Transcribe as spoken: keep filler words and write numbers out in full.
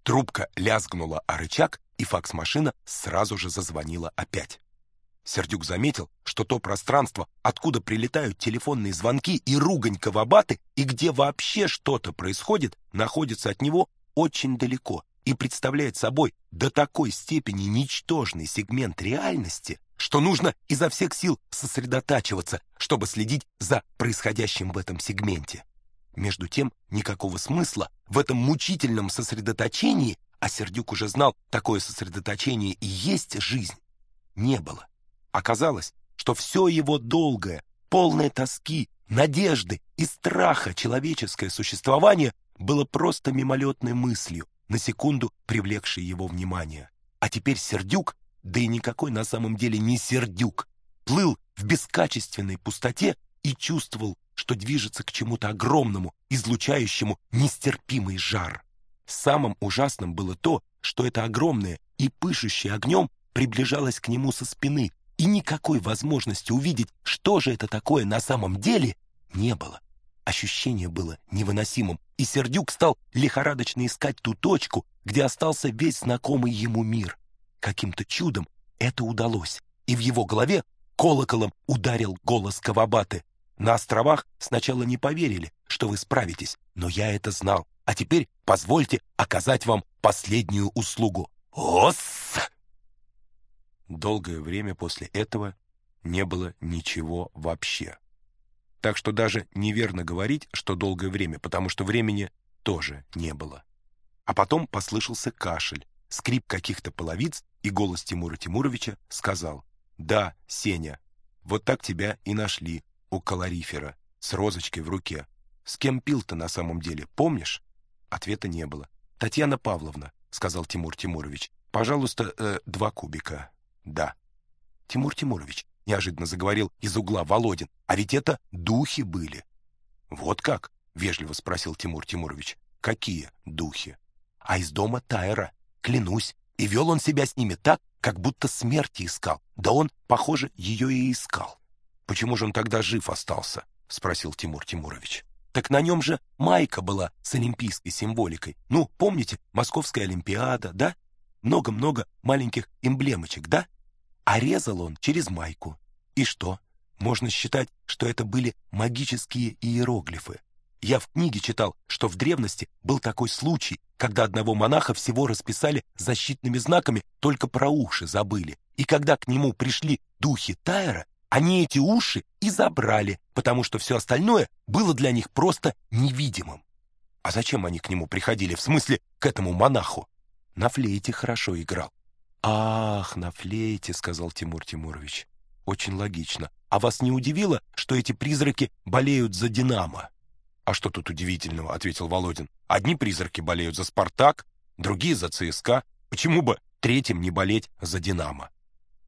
Трубка лязгнула о рычаг, и факс-машина сразу же зазвонила опять. Сердюк заметил, что то пространство, откуда прилетают телефонные звонки и ругань Кавабаты, и где вообще что-то происходит, находится от него очень далеко и представляет собой до такой степени ничтожный сегмент реальности, что нужно изо всех сил сосредотачиваться, чтобы следить за происходящим в этом сегменте. Между тем, никакого смысла в этом мучительном сосредоточении, а Сердюк уже знал, такое сосредоточение и есть жизнь, не было. Оказалось, что все его долгое, полное тоски, надежды и страха человеческое существование было просто мимолетной мыслью, на секунду привлекшей его внимание. А теперь Сердюк, да и никакой на самом деле не Сердюк, плыл в бескачественной пустоте и чувствовал, что движется к чему-то огромному, излучающему нестерпимый жар. Самым ужасным было то, что это огромное и пышущее огнем приближалось к нему со спины, и никакой возможности увидеть, что же это такое на самом деле, не было. Ощущение было невыносимым, и Сердюк стал лихорадочно искать ту точку, где остался весь знакомый ему мир. Каким-то чудом это удалось, и в его голове колоколом ударил голос Кавабаты. На островах сначала не поверили, что вы справитесь, но я это знал. А теперь позвольте оказать вам последнюю услугу. Ос! Долгое время после этого не было ничего вообще. Так что даже неверно говорить, что долгое время, потому что времени тоже не было. А потом послышался кашель, скрип каких-то половиц, и голос Тимура Тимуровича сказал: «Да, Сеня, вот так тебя и нашли у калорифера с розочкой в руке. С кем пил-то на самом деле, помнишь?» Ответа не было. «Татьяна Павловна», — сказал Тимур Тимурович, — «пожалуйста, э, два кубика». «Да». «Тимур Тимурович», — неожиданно заговорил из угла Володин, «а ведь это духи были». «Вот как?» — вежливо спросил Тимур Тимурович. «Какие духи?» «А из дома Тайра, клянусь, и вел он себя с ними так, как будто смерти искал. Да он, похоже, ее и искал». «Почему же он тогда жив остался?» — спросил Тимур Тимурович. «Так на нем же майка была с олимпийской символикой. Ну, помните, Московская Олимпиада, да? Много-много маленьких эмблемочек, да? А резал он через майку. И что? Можно считать, что это были магические иероглифы. Я в книге читал, что в древности был такой случай, когда одного монаха всего расписали защитными знаками, только про уши забыли. И когда к нему пришли духи Тайра, они эти уши и забрали, потому что все остальное было для них просто невидимым. А зачем они к нему приходили, в смысле, к этому монаху? На флейте хорошо играл. «Ах, на флейте», — сказал Тимур Тимурович. «Очень логично. А вас не удивило, что эти призраки болеют за «Динамо»?» «А что тут удивительного?» — ответил Володин. «Одни призраки болеют за «Спартак», другие за «ЦСКА». Почему бы третьим не болеть за «Динамо»?»